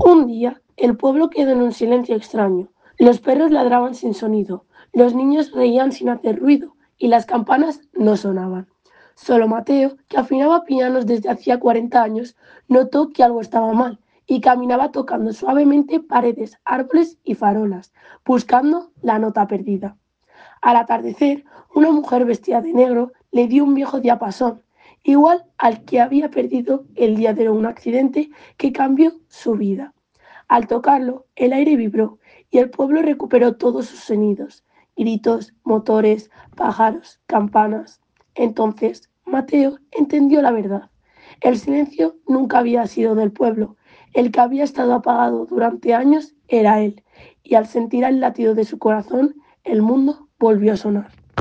Un día, el pueblo quedó en un silencio extraño. Los perros ladraban sin sonido, los niños reían sin hacer ruido y las campanas no sonaban. Solo Mateo, que afinaba pianos desde hacía 40 años, notó que algo estaba mal y caminaba tocando suavemente paredes, árboles y farolas, buscando la nota perdida. Al atardecer, una mujer vestida de negro le dio un viejo diapasón, igual al que había perdido el día de un accidente que cambió su vida. Al tocarlo, el aire vibró y el pueblo recuperó todos sus sonidos, gritos, motores, pájaros, campanas. Entonces, Mateo entendió la verdad. El silencio nunca había sido del pueblo. El que había estado apagado durante años era él, y al sentir el latido de su corazón, el mundo volvió a sonar.